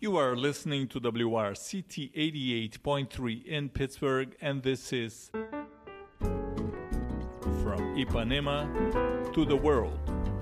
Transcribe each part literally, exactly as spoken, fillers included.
You are listening to W R C T eighty-eight point three in Pittsburgh, and this is From Ipanema to the World.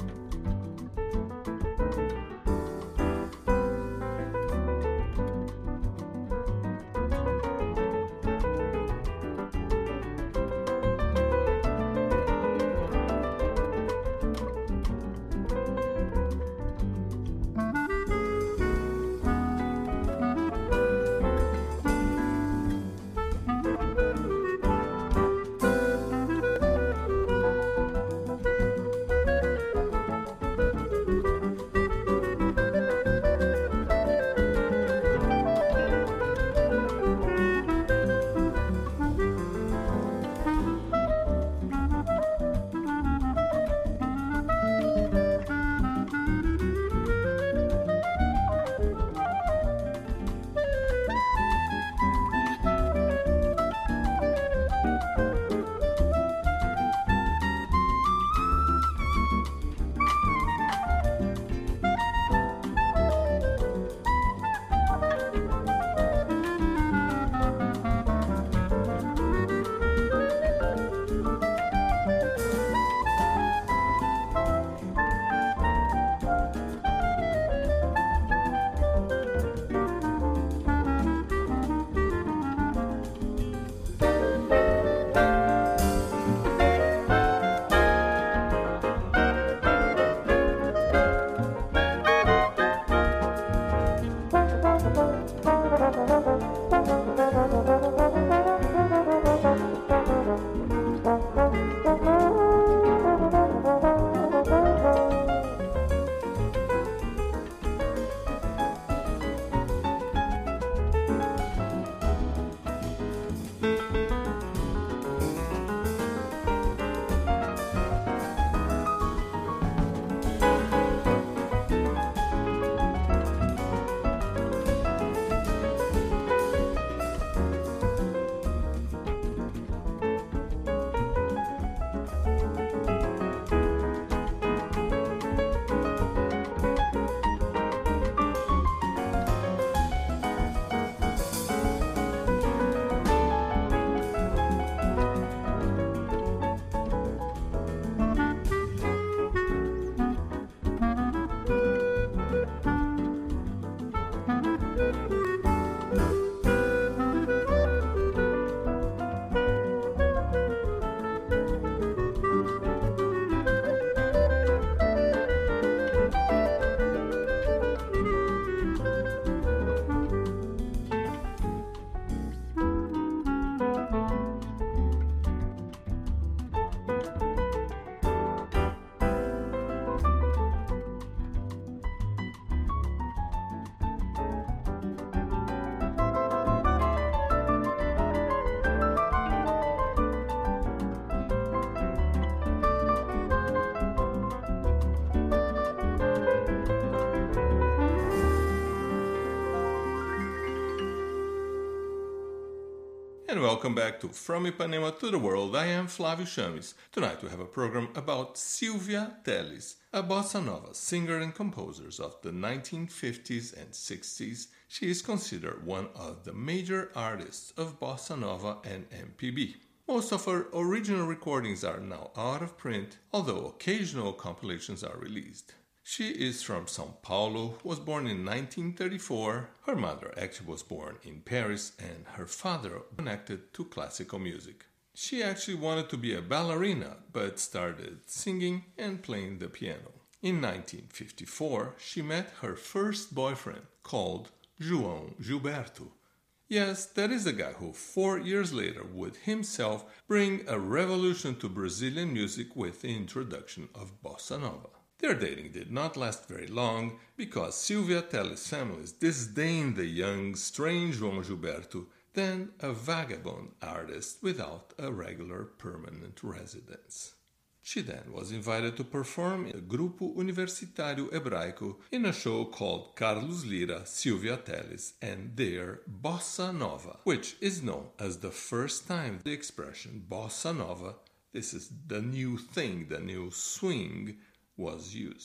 And welcome back to From Ipanema to the World. I am Flávio Chames. Tonight we have a program about Silvia Telles, a bossa nova singer and composer of the nineteen fifties and sixties. She is considered one of the major artists of bossa nova and M P B. Most of her original recordings are now out of print, although occasional compilations are released. She is from São Paulo, was born in nineteen thirty-four. Her mother actually was born in Paris, and her father connected to classical music. She actually wanted to be a ballerina, but started singing and playing the piano. In nineteen fifty-four, she met her first boyfriend, called João Gilberto. Yes, that is the guy who four years later would himself bring a revolution to Brazilian music with the introduction of bossa nova. Their dating did not last very long because Silvia Telles' families disdained the young, strange João Gilberto, then a vagabond artist without a regular permanent residence. She then was invited to perform in the Grupo Universitário Hebraico in a show called Carlos Lyra, Silvia Telles, and their Bossa Nova, which is known as the first time the expression Bossa Nova, this is the new thing, the new swing, was used.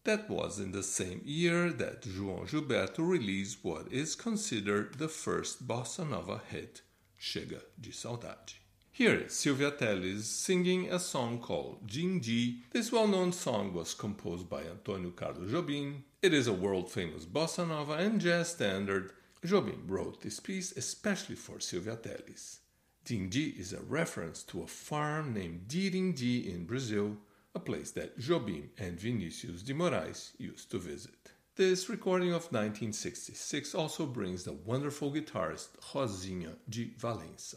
That was in the same year that João Gilberto released what is considered the first bossa nova hit, Chega de Saudade. Here is Silvia Telles singing a song called Dindi. This well-known song was composed by Antônio Carlos Jobim. It is a world-famous bossa nova and jazz standard. Jobim wrote this piece especially for Silvia Telles. Dindi is a reference to a farm named Dirindi in Brazil, a place that Jobim and Vinícius de Moraes used to visit. This recording of nineteen sixty-six also brings the wonderful guitarist Rosinha de Valença.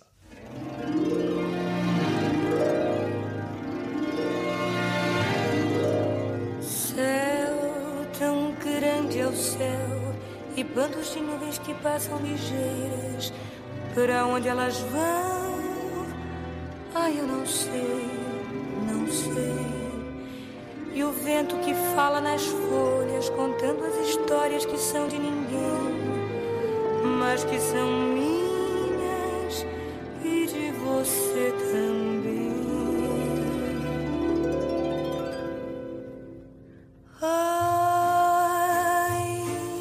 Céu, tão grande é o céu, e bandos de nuvens que passam ligeiras. Para onde elas vão? Ai, eu não sei, não sei. E o vento que fala nas folhas, contando as histórias que são de ninguém, mas que são minhas e de você também. Ai,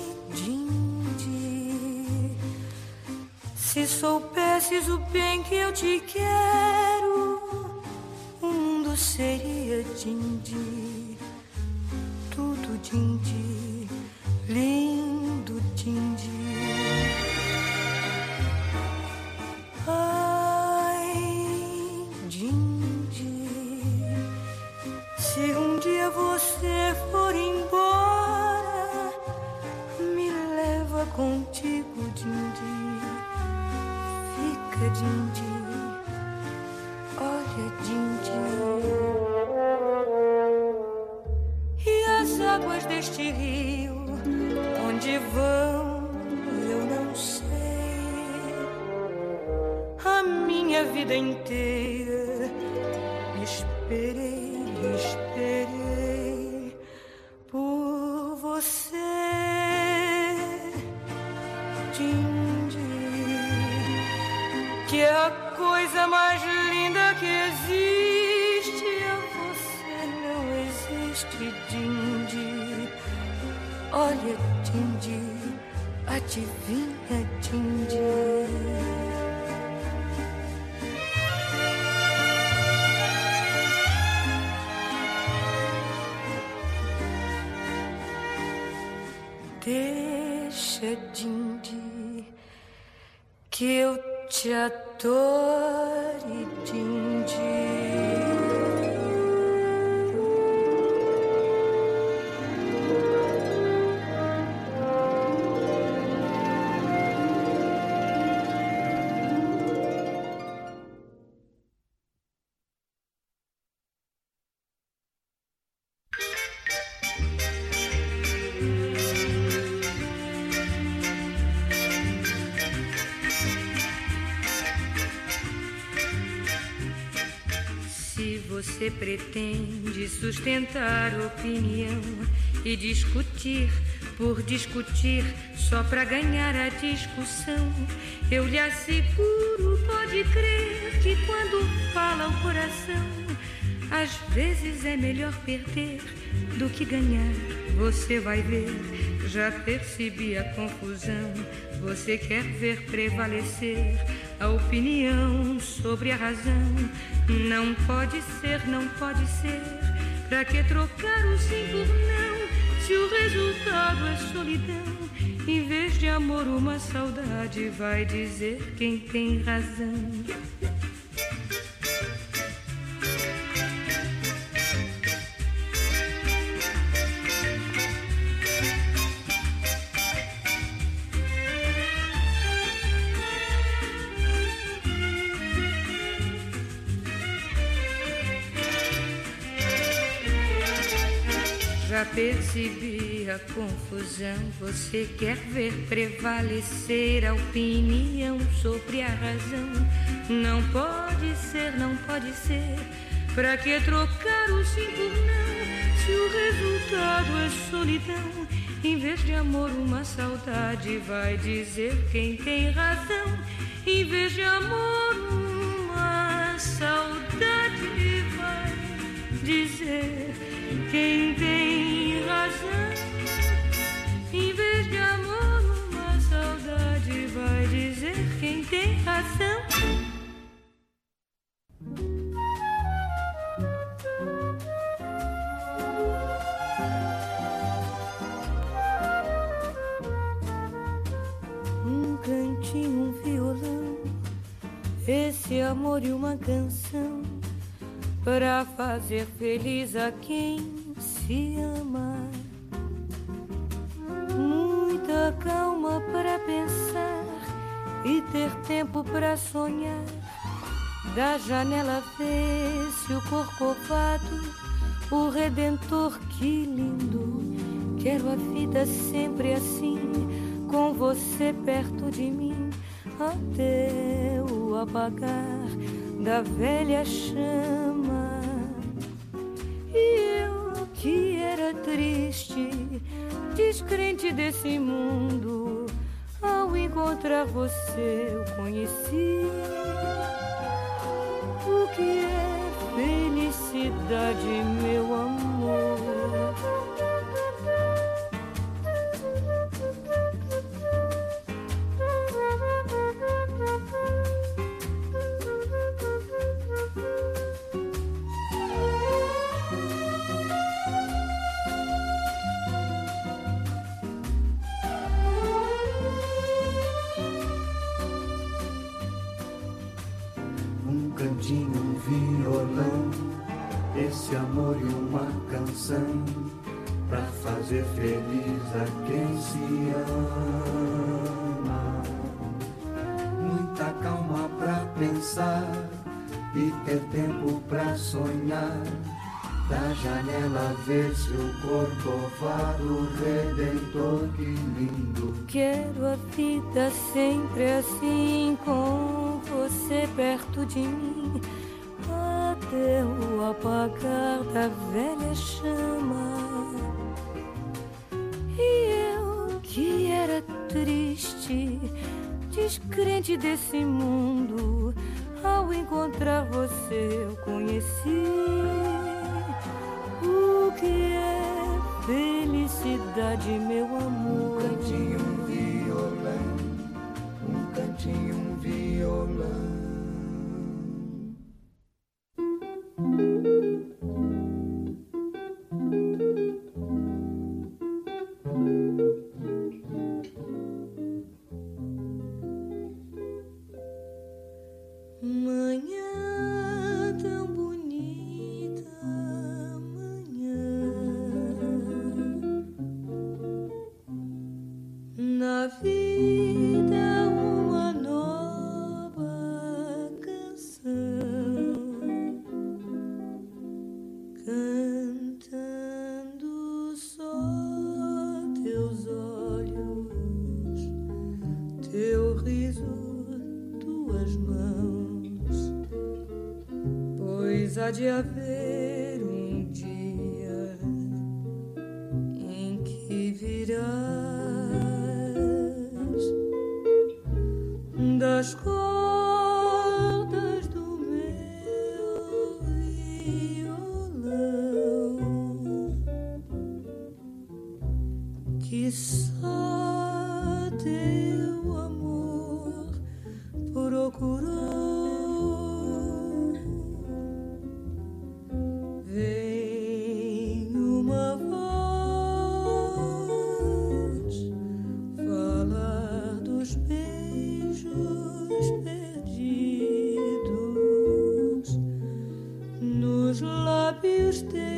Dindi, se soubesses o bem que eu te quero, o mundo seria Dindi. Tudo Dindi, lindo Dindi. Ai, Dindi, se um dia você for embora, me leva contigo, Dindi. Fica, Dindi, olha, Dindi. As águas deste rio, onde vão, eu não sei. A minha vida inteira esperei, esperei por você, Dindi, que é a coisa mais linda que existe. A você não existe, Dindi. Olha, Dindi, adivinha, Dindi. Deixa, Dindi, que eu te adore, Dindi. Você pretende sustentar opinião e discutir por discutir só pra ganhar a discussão. Eu lhe asseguro, pode crer, que quando fala o coração, às vezes é melhor perder do que ganhar. Você vai ver, já percebi a confusão. Você quer ver prevalecer a opinião sobre a razão. Não pode ser, não pode ser. Pra que trocar o sim por não, se o resultado é solidão? Em vez de amor, uma saudade, vai dizer quem tem razão. Já percebi a confusão. Você quer ver prevalecer a opinião sobre a razão. Não pode ser, não pode ser. Pra que trocar o sim por não, se o resultado é solidão? Em vez de amor, uma saudade, vai dizer quem tem razão. Em vez de amor, uma saudade, vai dizer quem tem razão. esse amor e uma canção para fazer feliz a quem se ama. Muita calma para pensar e ter tempo para sonhar. Da janela vê-se o Corcovado, o Redentor, que lindo. Quero a vida sempre assim, com você perto de mim, até o apagar da velha chama. E eu que era triste, descrente desse mundo, ao encontrar você eu conheci o que é felicidade, meu amor. Um violão, esse amor e uma canção pra fazer feliz a quem se ama. Muita calma pra pensar e ter tempo pra sonhar. Da janela ver-se o Corcovado, Redentor, que lindo. Quero a vida sempre assim, com você perto de mim, até o apagar da velha chama. E eu que era triste, descrente desse mundo, ao encontrar você eu conheci o que é felicidade, meu amor. Um cantinho, um violão, um cantinho, um violão. Manhã tão bonita, manhã, na vida uma nova canção, cantando só teus olhos, teu riso, tuas mãos, pois há de haver um dia em que virás das cordas do meu violão, que só teu amor procurou. Vem uma voz falar dos beijos perdidos nos lábios teus.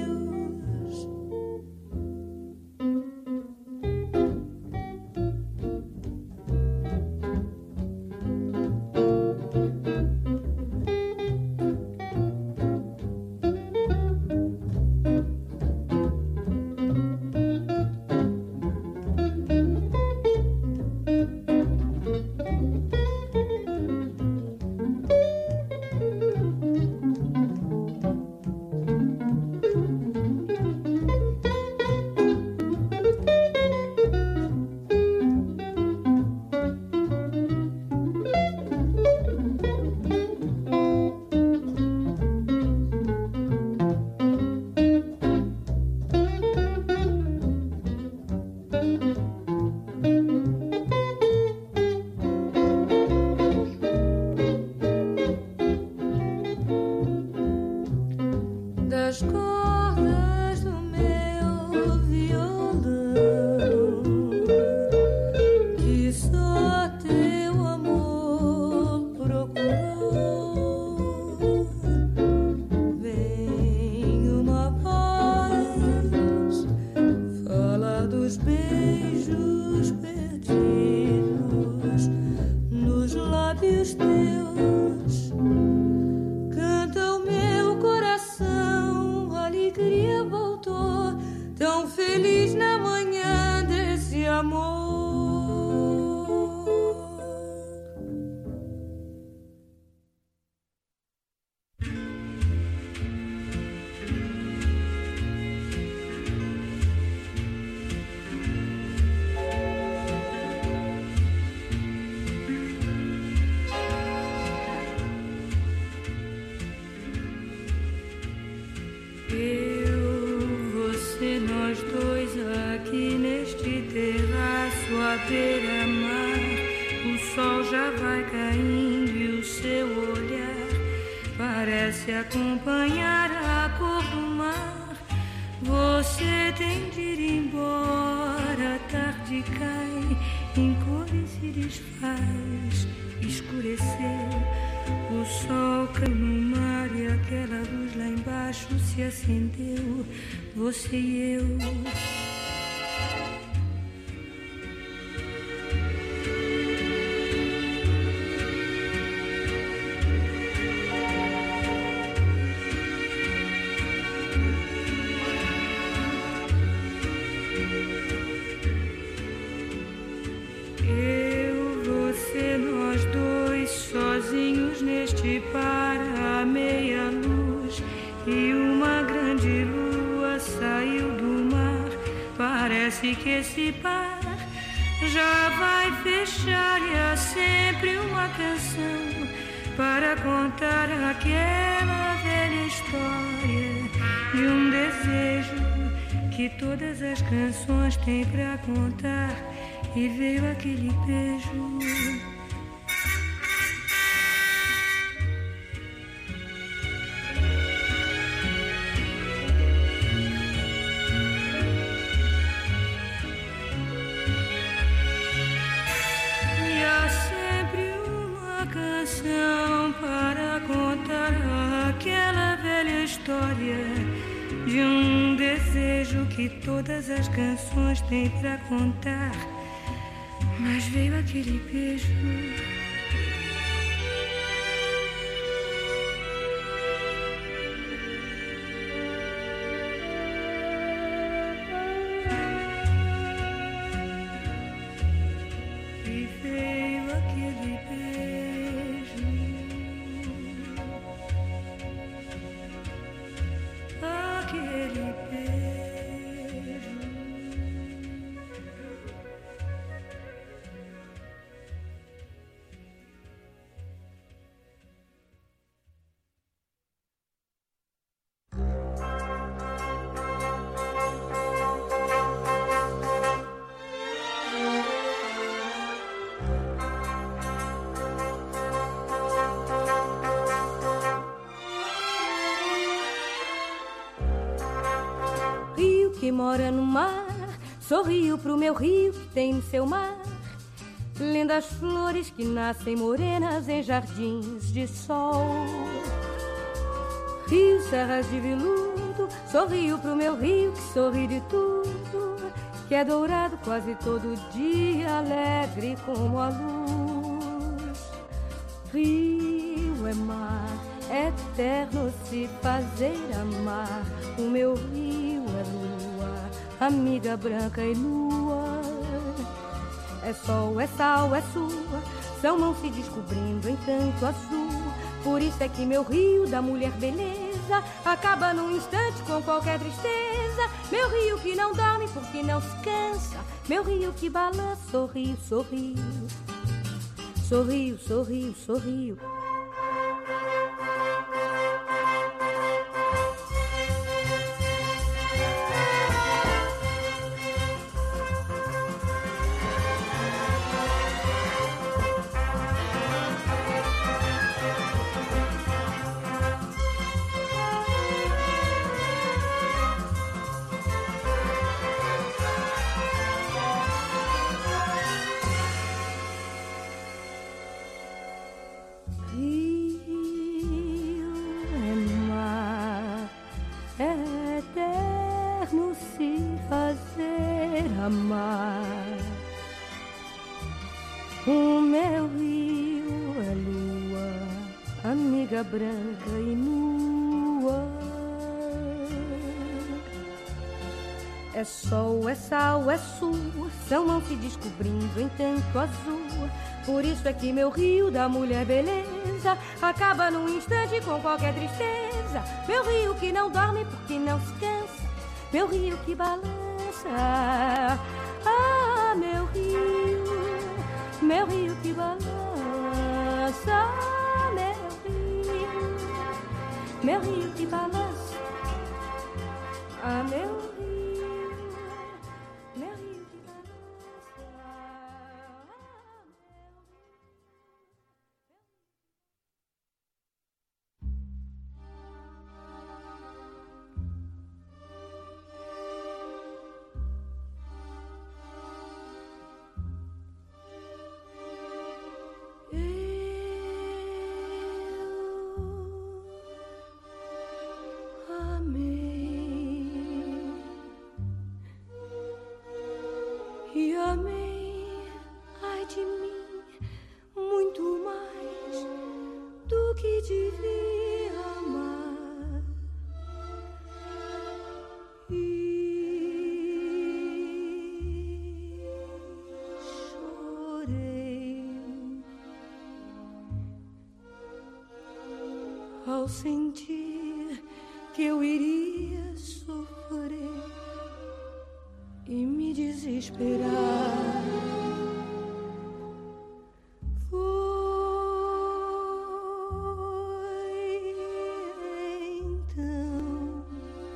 dos teus. Canta o meu coração, a alegria voltou, tão feliz na manhã desse amor. Beira-mar, o sol já vai caindo e o seu olhar parece acompanhar a cor do mar. Você tem de ir embora, a tarde cai, em cores se desfaz, escureceu. O sol caiu no mar e aquela luz lá embaixo se acendeu, você e eu. Para a meia luz e uma grande lua saiu do mar. Parece que esse par já vai fechar e há sempre uma canção para contar aquela velha história de um desejo que todas as canções têm pra contar. E veio aquele beijo. Para contar aquela velha história de um desejo que todas as canções têm pra contar. Mas veio aquele beijo. Que mora no mar, sorriu pro meu rio que tem no seu mar lindas flores que nascem morenas em jardins de sol. Rio, serras de veludo, sorriu pro meu rio que sorri de tudo, que é dourado quase todo dia, alegre como a luz. Rio é mar, é eterno se fazer amar, o meu rio é lua, amiga branca e nua. É sol, é sal, é sua, são mãos se descobrindo em tanto azul. Por isso é que meu rio da mulher beleza acaba num instante com qualquer tristeza. Meu rio que não dorme porque não se cansa, meu rio que balança, sorriu, sorriu, sorriu, sorriu, sorriu. Rio amiga branca e nua. É sol, é sal, é sul, são mãos se descobrindo em tanto azul. Por isso é que meu rio da mulher beleza acaba num instante com qualquer tristeza. Meu rio que não dorme porque não se cansa, meu rio que balança. Ah, meu rio, meu rio que balança. Meu rio, meu rio que balança. Ah, meu rio. Ao sentir que eu iria sofrer e me desesperar, foi então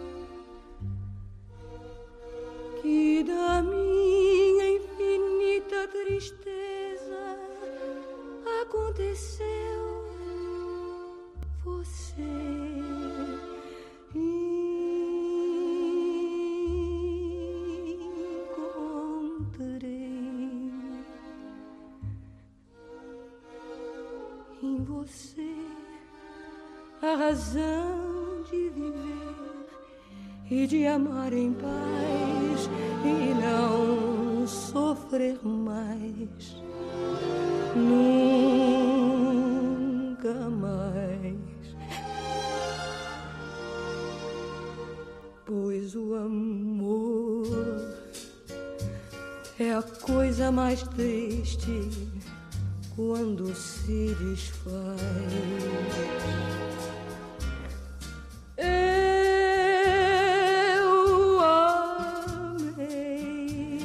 que da minha infinita tristeza aconteceu você. Encontrei em você a razão de viver e de amar em paz e não sofrer mais, nunca mais. Pois o amor é a coisa mais triste quando se desfaz. Eu amei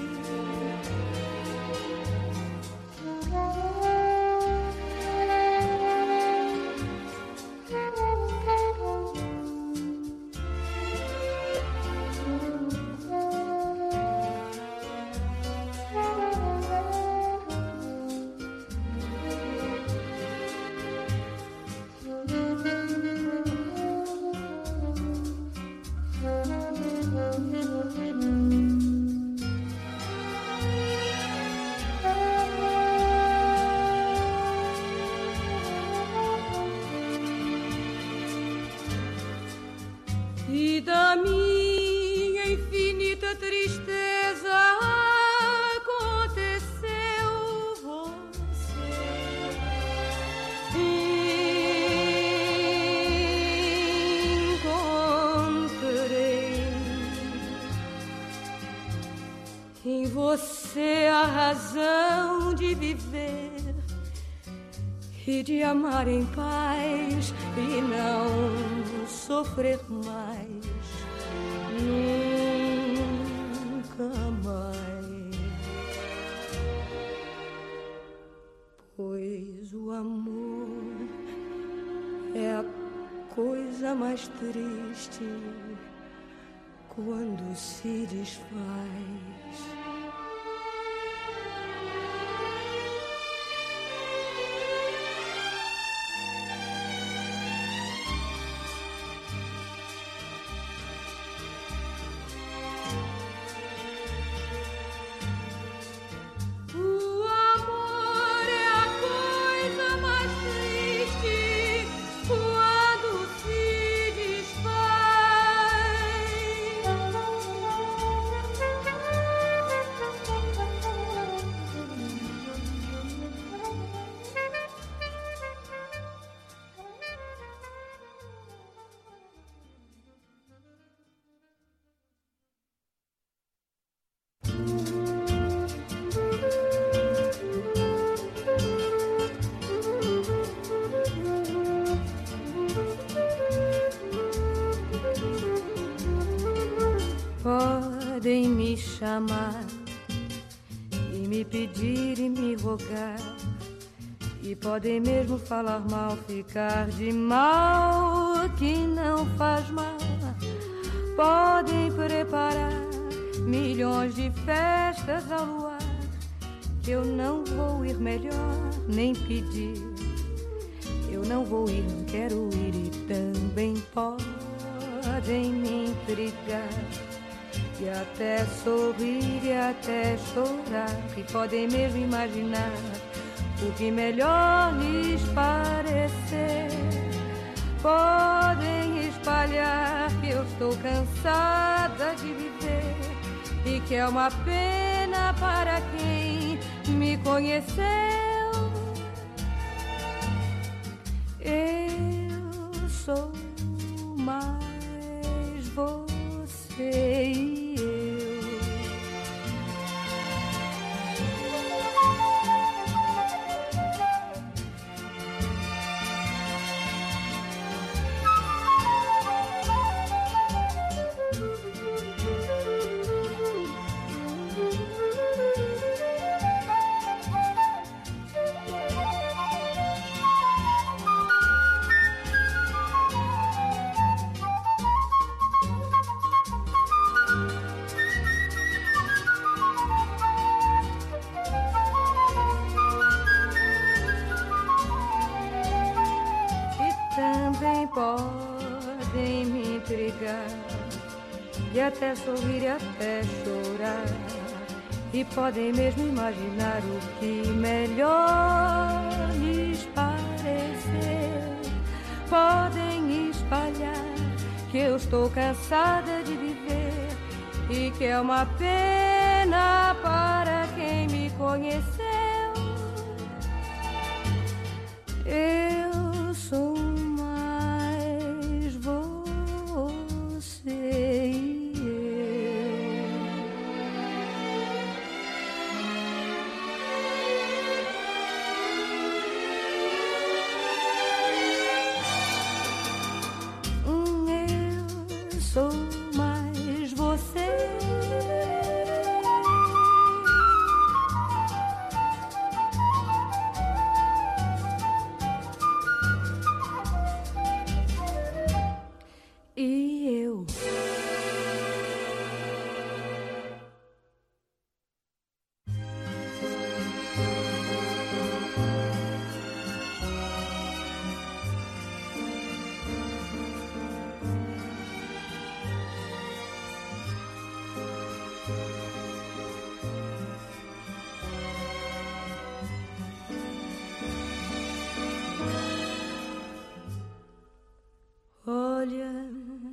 e da minha infinita tristeza aconteceu você. Encontrei em você a razão de viver e de amar em paz e não sofrer mais, nunca mais. Pois o amor é a coisa mais triste quando se desfaz. me chamar e me pedir e me rogar, e podem mesmo falar mal, ficar de mal, que não faz mal. Podem preparar milhões de festas ao luar, que eu não vou ir melhor nem pedir. Eu não vou ir, não quero ir, e também podem me intrigar, e até sorrir e até chorar, e podem mesmo imaginar o que melhor lhes parecer. Podem espalhar que eu estou cansada de viver, e que é uma pena para quem me conheceu. Eu sou mais você e eu. Podem me intrigar, e até sorrir e até chorar, e podem mesmo imaginar o que melhor lhes parecer. Podem espalhar que eu estou cansada de viver, e que é uma pena para quem me conheceu. Eu sou sou mais você. E eu. Olha,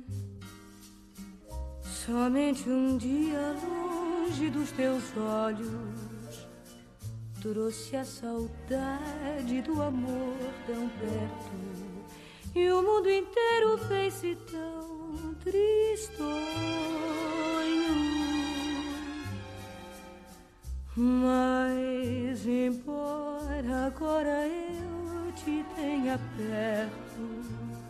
somente um dia longe dos teus olhos trouxe a saudade do amor tão perto, e o mundo inteiro fez-se tão tristonho. Mas embora agora eu te tenha perto,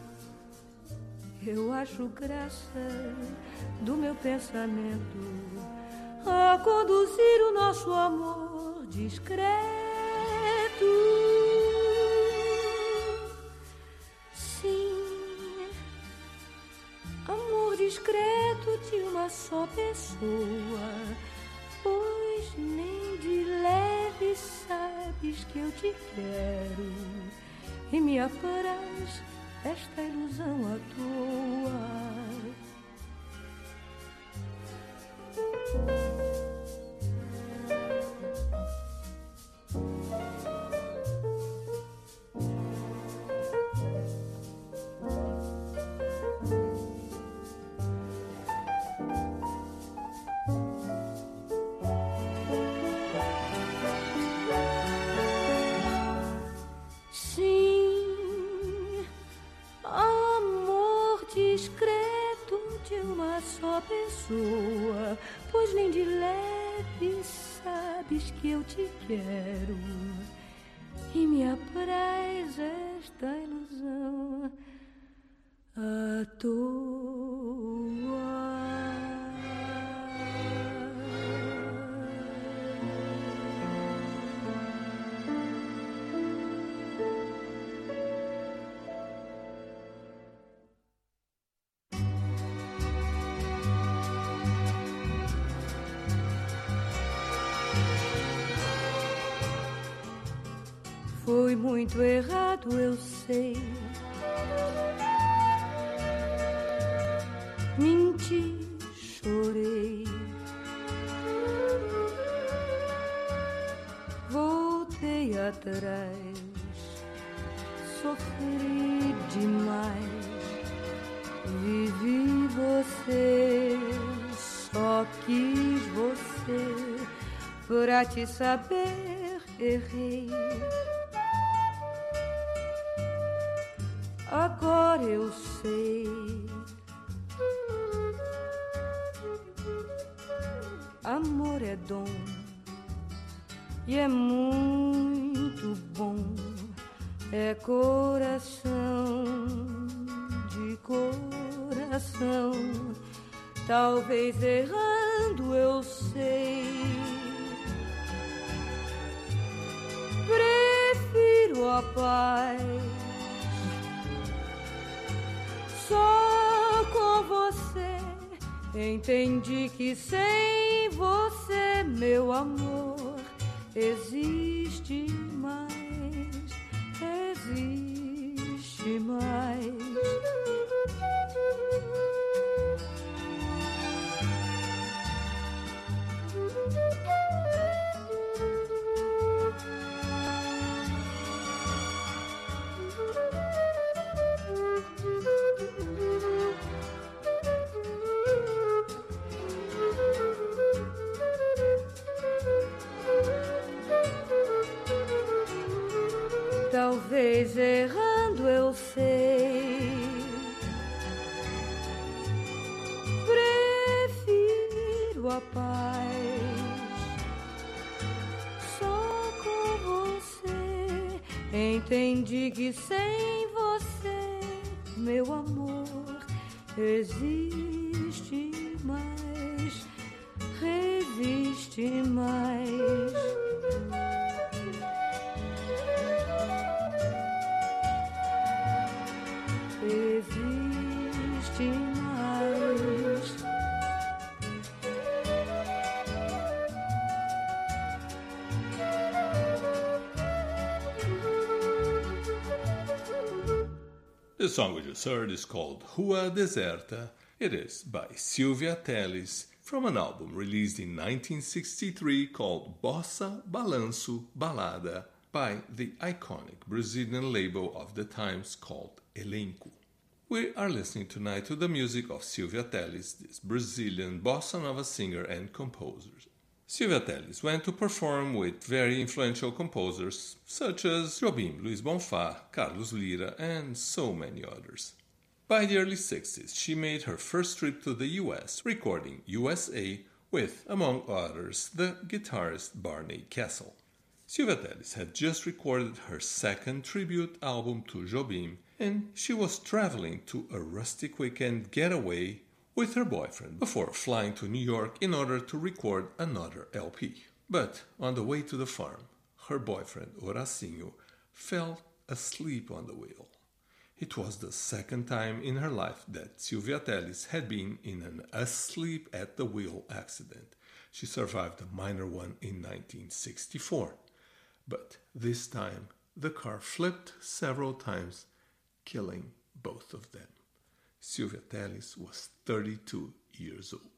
eu acho graça do meu pensamento a conduzir o nosso amor discreto. Sim, amor discreto de uma só pessoa, pois nem de leve sabes que eu te quero, e me apraz esta ilusão à toa. Pessoa, pois nem de leve sabes que eu te quero, e me apraz esta ilusão à toa. Foi muito errado, eu sei. Menti, chorei. Voltei atrás, sofri demais. Vivi você, só quis você. Pra te saber, errei. Agora eu sei. Amor é dom e é muito bom. É coração de coração. Talvez errando eu sei. Prefiro a paz. Só com você entendi que sem você, meu amor, existe mais, existe mais. Talvez errando eu sei. Prefiro a paz. Só com você entendi que sem você, meu amor, existe mais, resiste mais. Existe mais. The song we just heard is called Rua Deserta. It is by Silvia Telles from an album released in nineteen sixty-three called Bossa Balanço Balada by the iconic Brazilian label of the times called Elenco. We are listening tonight to the music of Silvia Telles, this Brazilian bossa nova singer and composer. Silvia Telles went to perform with very influential composers such as Jobim, Luiz Bonfá, Carlos Lyra, and so many others. By the early sixties, she made her first trip to the U S, recording U S A with, among others, the guitarist Barney Kessel. Silvia Telles had just recorded her second tribute album to Jobim, and she was traveling to a rustic weekend getaway with her boyfriend before flying to New York in order to record another L P. But on the way to the farm, her boyfriend, Horacinho, fell asleep on the wheel. It was the second time in her life that Silvia Telles had been in an asleep at the wheel accident. She survived a minor one in nineteen sixty-four. But this time, the car flipped several times, killing both of them. Silvia Telles was thirty-two years old.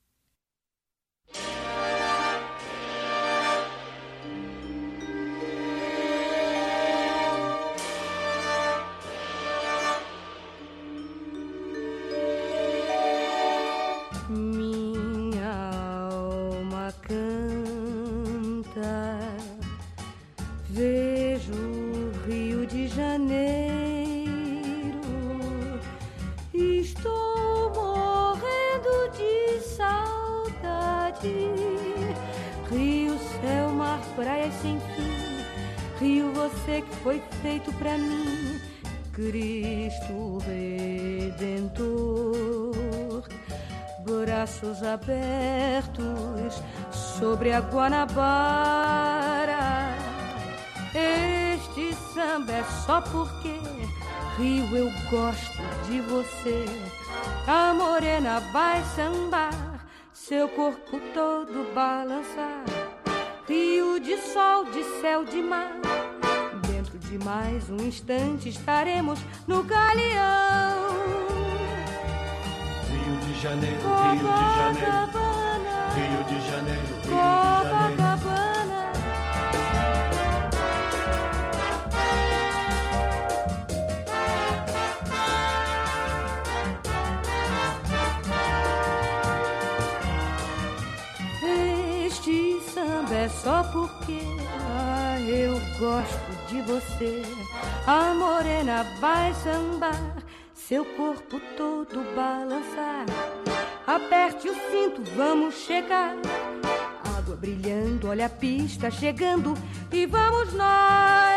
Minha alma canta, vejo o Rio de Janeiro, estou morrendo de saudade. Rio, céu, mar, praias sem fim, Rio, você que foi feito pra mim, Cristo Redentor. Braços abertos sobre a Guanabara. Este samba é só porque, Rio, eu gosto de você. A morena vai sambar, seu corpo todo balançar. Rio de sol, de céu, de mar, dentro de mais um instante estaremos no galeão. Rio de Janeiro, Rio de Janeiro, Rio de Janeiro, Rio de Janeiro. Este samba é só porque ah, eu gosto de você. A morena vai sambar, seu corpo todo balançar. Aperte o cinto, vamos chegar. Água brilhando, olha a pista chegando. E vamos nós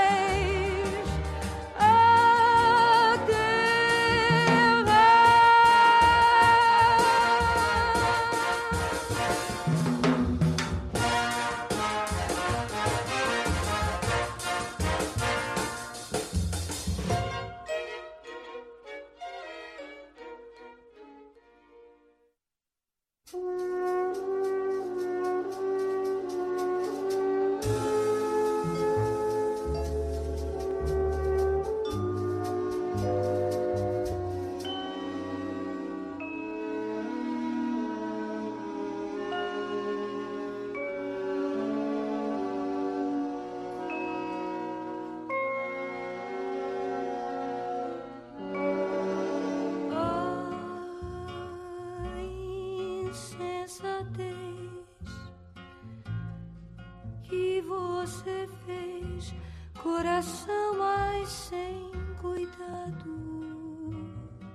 coração, mas sem cuidado,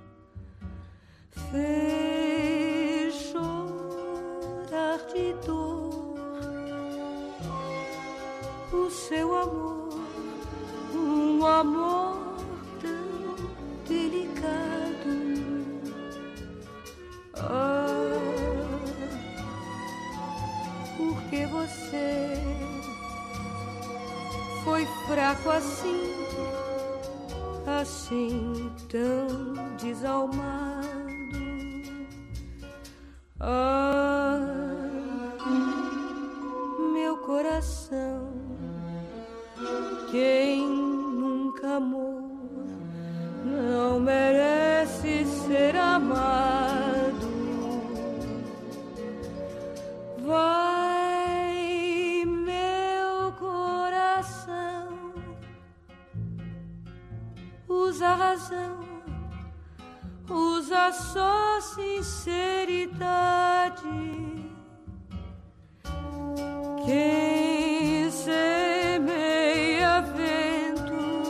fez chorar de dor o seu amor, um amor tão delicado. Ah, porque você foi fraco assim, assim tão desalmado. Ah, meu coração, quem nunca amou não merece ser amado. Vai, meu coração, usa a razão, usa só sinceridade. Quem semeia vento,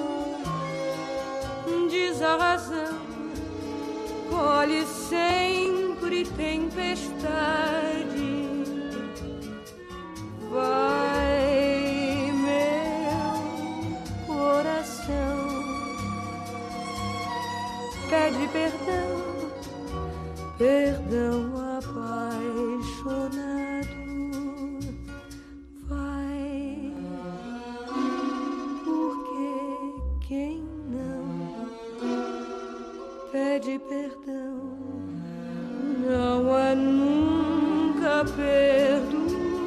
diz a razão, colhe sempre tempestade. Vai, meu coração, pede perdão, perdão apaixonado. Vai, porque quem não pede perdão não é nunca perdoado.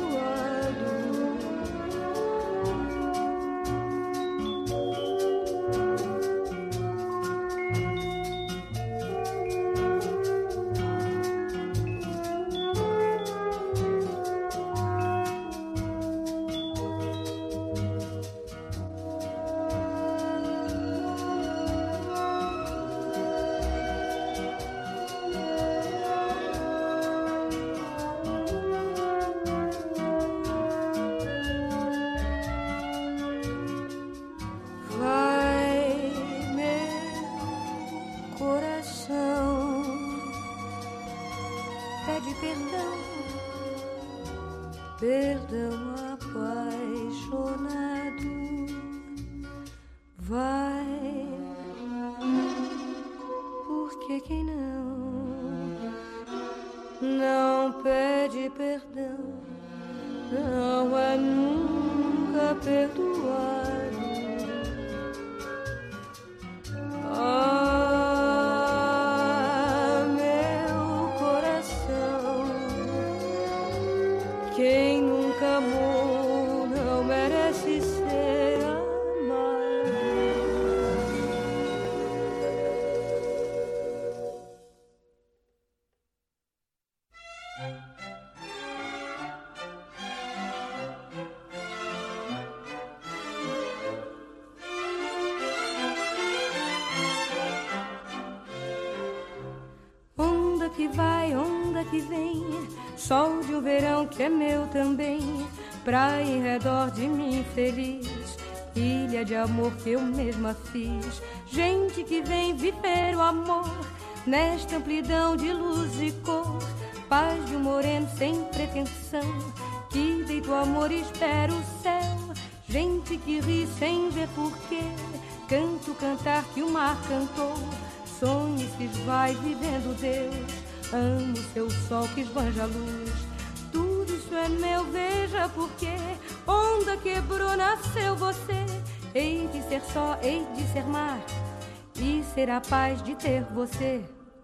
Perdão apaixonado. Vai, porque quem não não pede perdão não é nunca perdoado. Ah, meu coração, quem nunca amou não merece ser amado. que vai, onda que vem, sol de um verão que é meu também, praia em redor de mim feliz, ilha de amor que eu mesma fiz, gente que vem viver o amor, nesta amplidão de luz e cor, paz de um moreno sem pretensão, que deita o amor e espera o céu, gente que ri sem ver porquê, canto cantar que o mar cantou, sonho se esvai vivendo Deus, amo seu sol que esbanja a luz, tudo isso é meu, veja porquê, onda quebrou, nasceu você, hei de ser só, hei de ser mar, e ser a paz de ter você.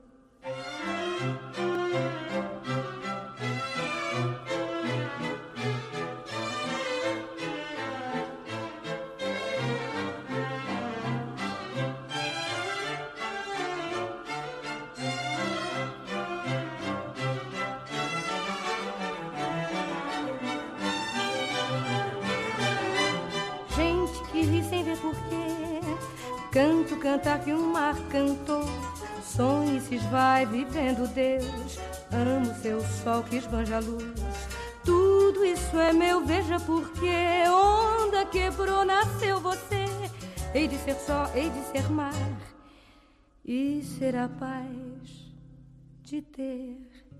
Canto, cantar que o mar cantou, sonho se esvai vivendo Deus, amo seu sol que esbanja a luz, tudo isso é meu, veja porque, onda quebrou, nasceu você, hei de ser só, hei de ser mar, e ser a paz de ter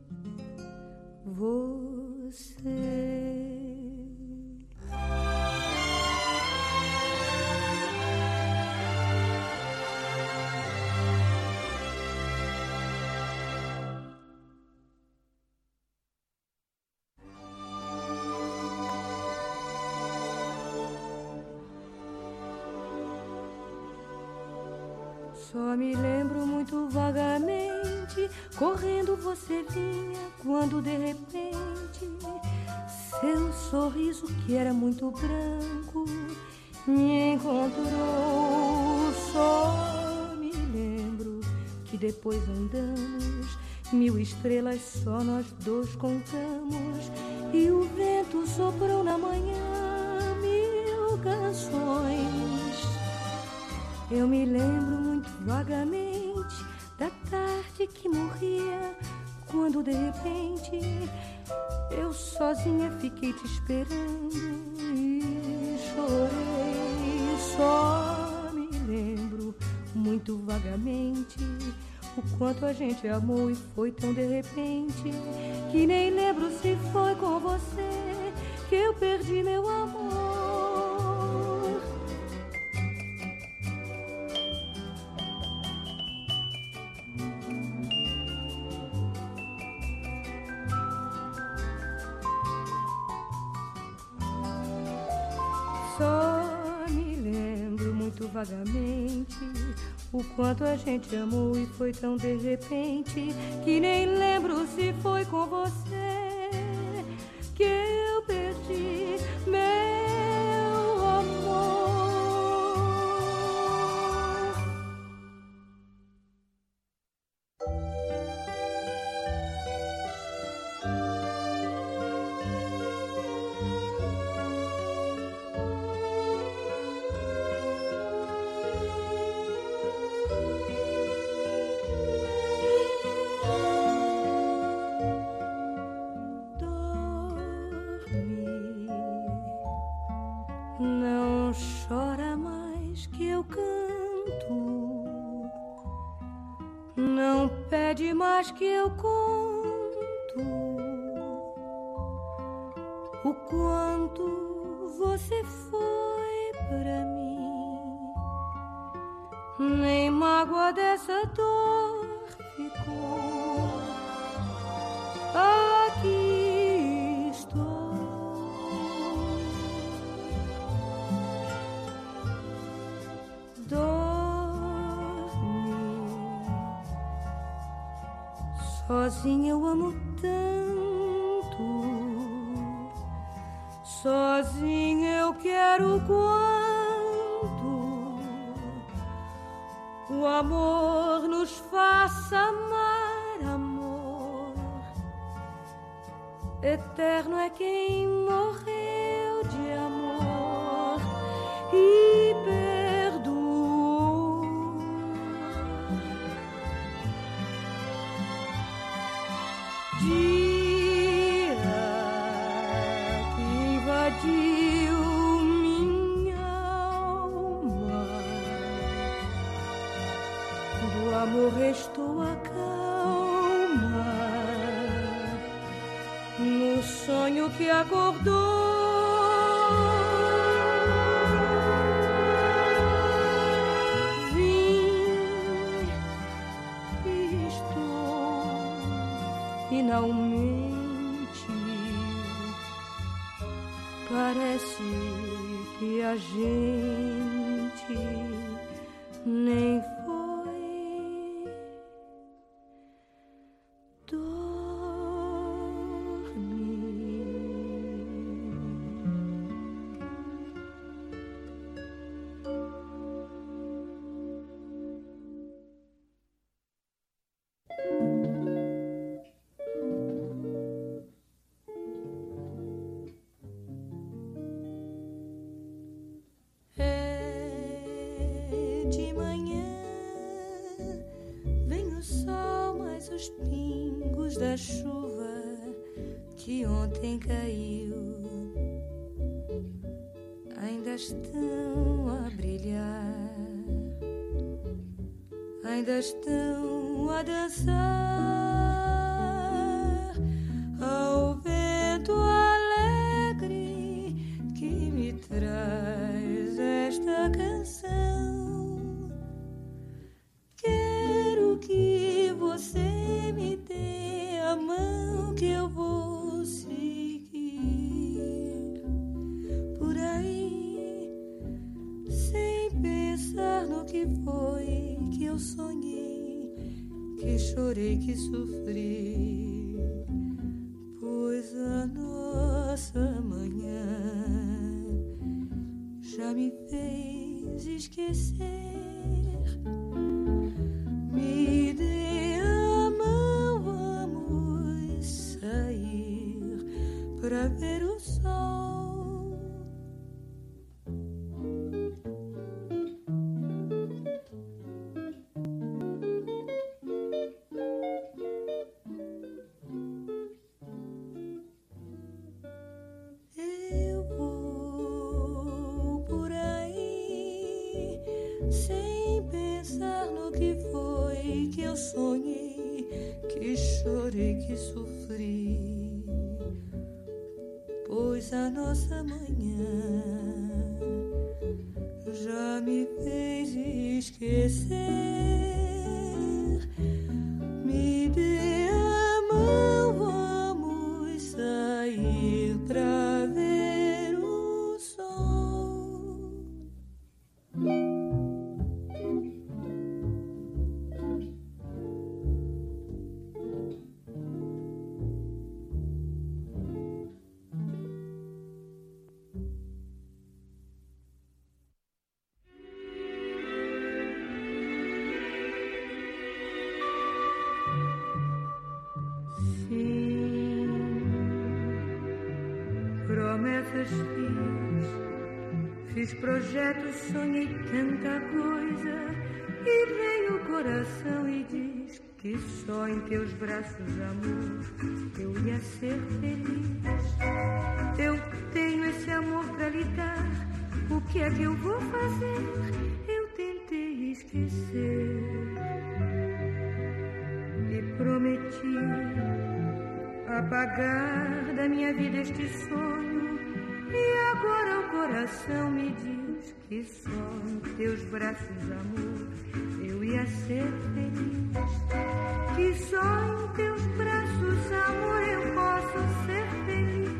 você. Só me lembro muito vagamente, correndo você vinha, quando de repente seu sorriso que era muito branco me encontrou. Só me lembro que depois andamos, mil estrelas só nós dois contamos, e o vento soprou na manhã mil canções. Eu me lembro muito vagamente da tarde que morria, quando de repente eu sozinha fiquei te esperando e chorei. Só me lembro muito vagamente o quanto a gente amou e foi tão de repente, que nem lembro se foi com você que eu perdi meu amor. Só me lembro muito vagamente o quanto a gente amou e foi tão de repente, que nem lembro se foi com você que eu perdi meu amor. Não chora mais que eu canto, não pede mais que eu conto o quanto você foi pra mim, nem mágoa dessa dor ficou. Aqui estou. Sozinha eu amo tanto, sozinha eu quero quanto o amor nos faça amar, amor. Eterno é quem morreu de amor e perdoou. dia que invadiu minha alma, do amor restou a calma, no sonho que acordou. Finalmente, parece que a gente nem foi dormir. De manhã vem o sol, mas os pingos da chuva que ontem caiu ainda estão a brilhar, ainda estão a dançar ao vento alegre que me traz esta canção. Você me dê a mão que eu vou seguir por aí, sem pensar no que foi que eu sonhei, que chorei, que sofri, pois a nossa manhã já me fez esquecer. Me dê a mão, vamos sair pra ver o sol. Eu vou por aí sem pensar no que foi que eu sonhei, que chorei, que sofri, pois a nossa manhã já me fez esquecer. Me dê a mão, vamos sair pra ver o sol. Promessas fiz, fiz projetos, sonhei tanta coisa, e vem o coração e diz que só em teus braços, amor, eu ia ser feliz. Eu tenho esse amor pra lhe dar, o que é que eu vou fazer? Eu tentei esquecer e prometi apagar da minha vida este sonho, e agora o coração me diz que só em teus braços, amor, eu ia ser feliz. Que só em teus braços, amor, eu posso ser feliz.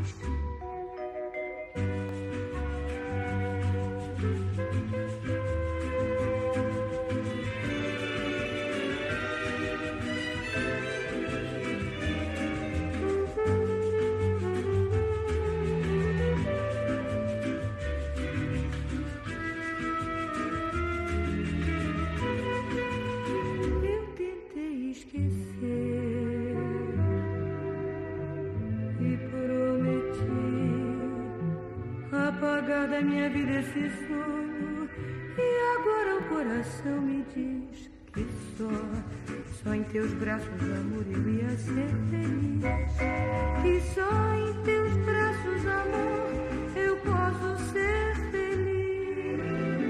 Da minha vida esse sonho, e agora o coração me diz que só, Só em teus braços, amor, eu ia ser feliz. E só em teus braços, amor, eu posso ser feliz.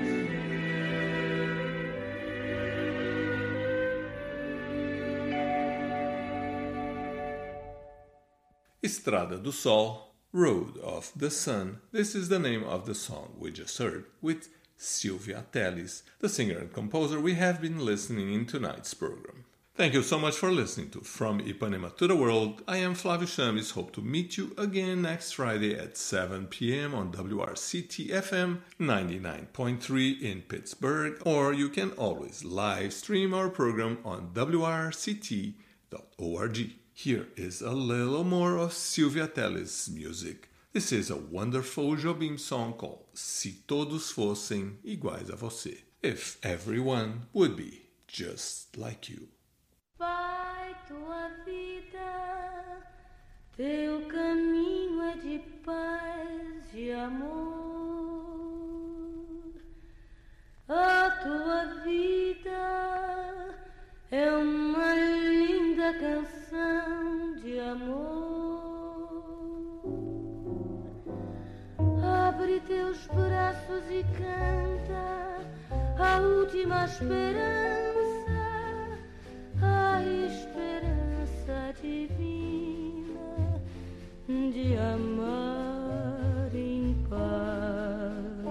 Estrada do Sol, Road of the Sun. This is the name of the song we just heard, with Silvia Telles, the singer and composer we have been listening in tonight's program. Thank you so much for listening to From Ipanema to the World. I am Flavio Chames. Hope to meet you again next Friday at seven p.m. on W R C T F M ninety-nine point three in Pittsburgh, or you can always live stream our program on W R C T dot org. Here is a little more of Silvia Telles' music. This is a wonderful Jobim song called Se Todos Fossem Iguais a Você. If everyone would be just like you. Vai tua vida, teu caminho é de paz, de amor. A tua vida é uma linda canção de amor. Abre teus braços e canta a última esperança, a esperança divina de amar em paz.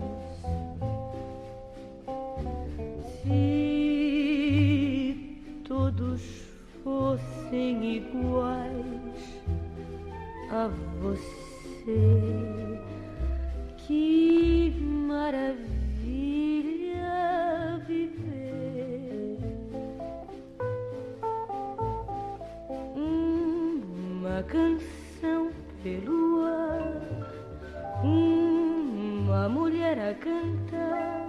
Se todos fossem iguais a você, que maravilha viver. Uma canção pelo ar, uma mulher a cantar,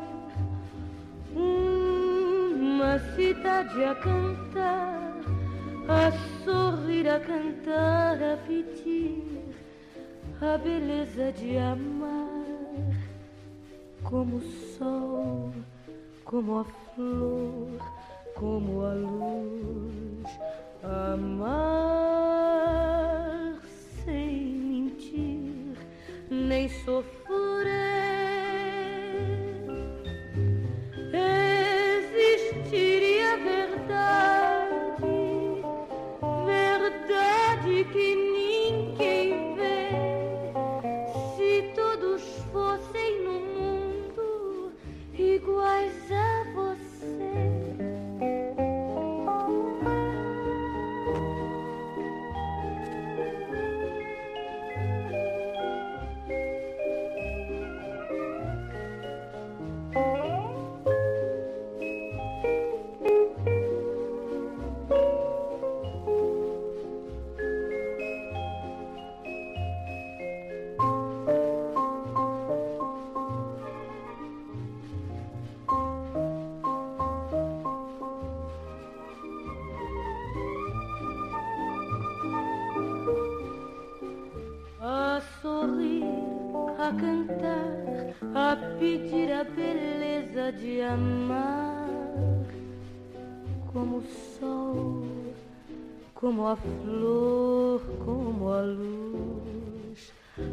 uma cidade a cantar, a sorrir, a cantar, a pedir a beleza de amar, como o sol, como a flor, como a luz. Amar sem mentir, nem sofrer. Existiria verdade, verdade que ninguém vê. Se todos fossem no mundo iguais a você. A cantar, a pedir a beleza de amar, como o sol, como a flor, como a luz.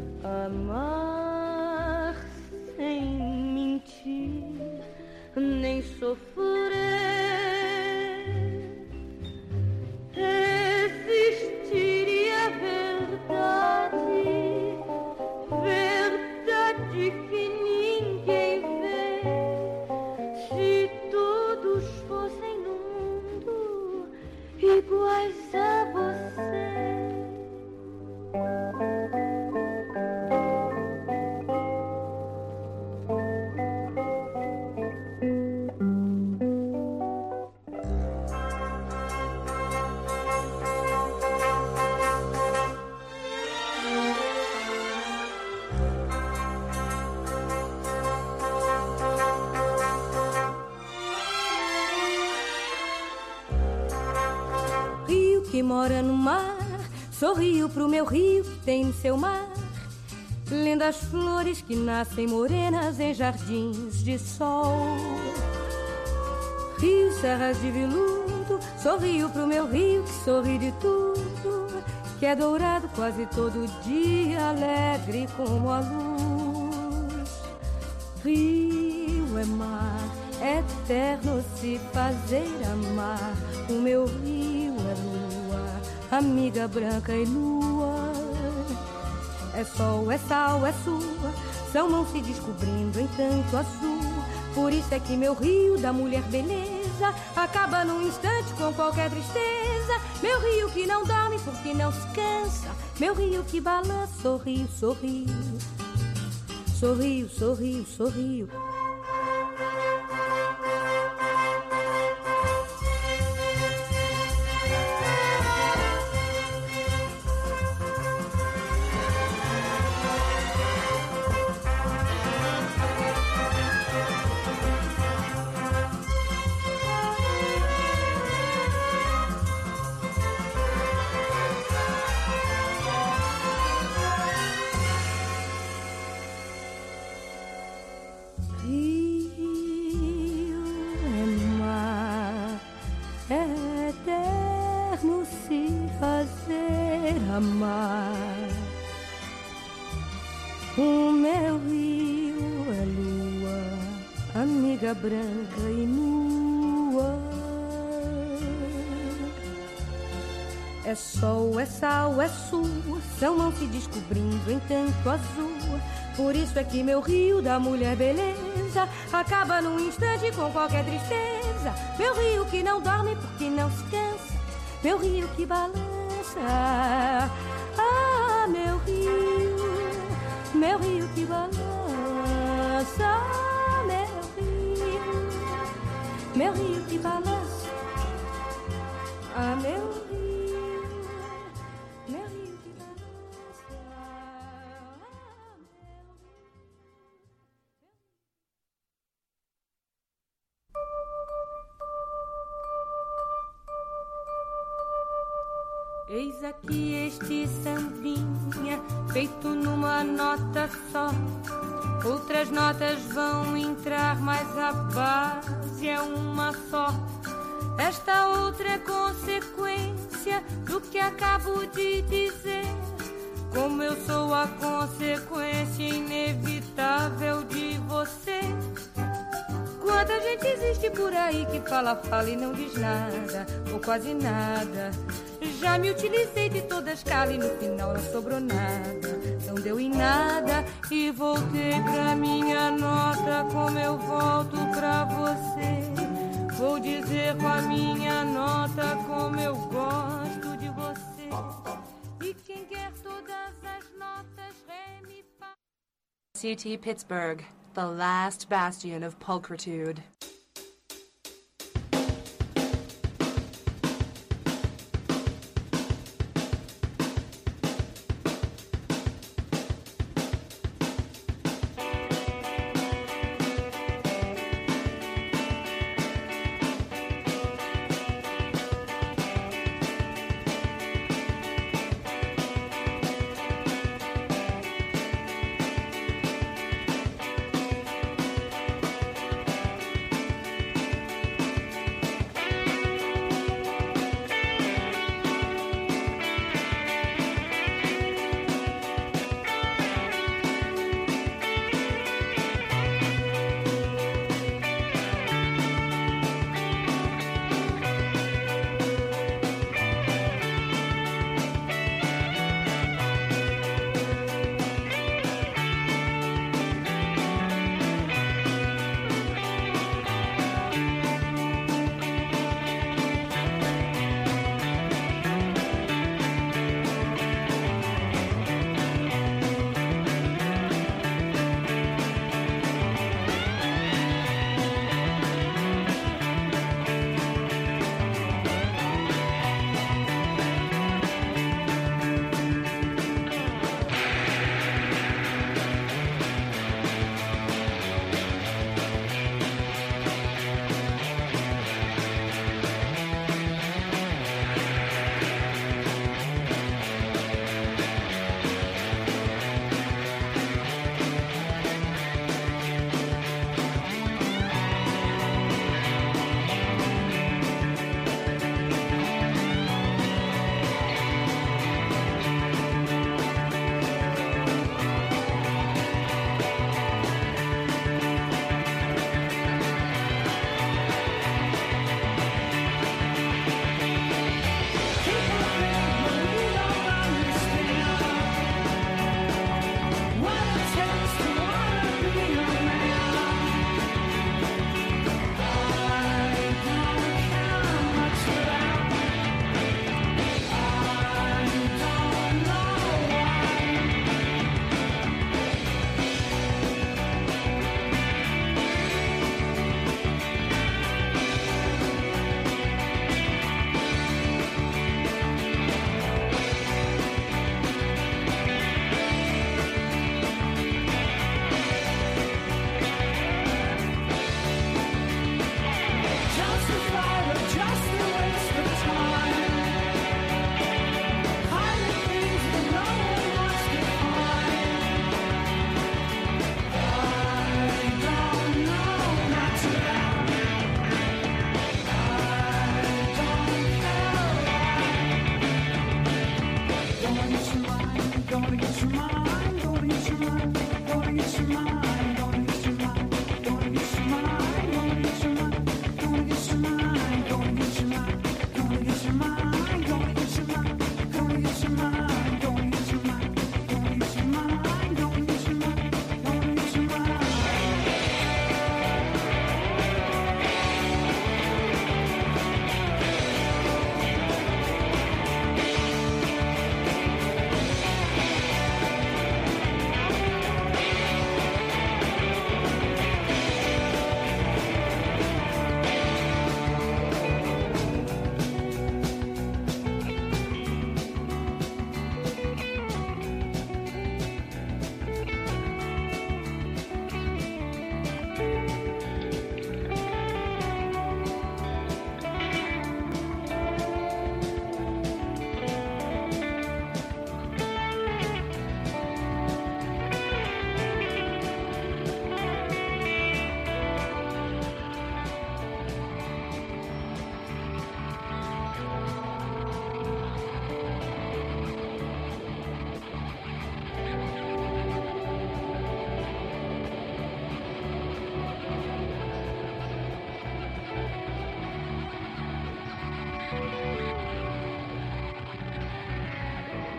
Amar sem mentir, nem sofrer. Existiria verdade, verdade que ninguém vê. Se todos fossem no mundo iguais a você. Que mora no mar, sorrio pro meu rio que tem no seu mar lindas flores que nascem morenas em jardins de sol. rios, serras de veludo, sorrio pro meu rio que sorri de tudo, que é dourado quase todo dia, alegre como a luz. Rio é mar, eterno se fazer amar, o meu rio é lua, amiga branca e nua. É sol, é sal, é sua, são mãos se descobrindo em tanto azul. Por isso é que meu rio da mulher beleza acaba num instante com qualquer tristeza. Meu rio que não dorme porque não se cansa, meu rio que balança, sorrio, sorrio, sorrio, sorrio, sorrio. Amar. O meu rio é lua, amiga branca e nua. É sol, é sal, é sua, são mãos se descobrindo em tanto azul. Por isso é que meu rio da mulher beleza acaba num instante com qualquer tristeza. Meu rio que não dorme porque não se cansa, meu rio que balança. Ah, meu rio, meu rio que balança. Meu rio, meu rio que balança. Ah, meu rio, meu rio que balança. Eis aqui este sambinha, feito numa nota só. Outras notas vão entrar, mas a base é uma só. Esta outra é consequência do que acabo de dizer. Como eu sou a consequência inevitável de você. Quanta gente existe por aí que fala, fala e não diz nada, ou quase nada. Já me utilizei de toda a escala e no final não sobrou nada. Não deu em nada e voltei pra minha nota. Como eu volto pra você, vou dizer com a minha nota como eu gosto de você. E quem quer todas as notas, ré, mi, fá. C T Pittsburgh, the last bastion of pulchritude.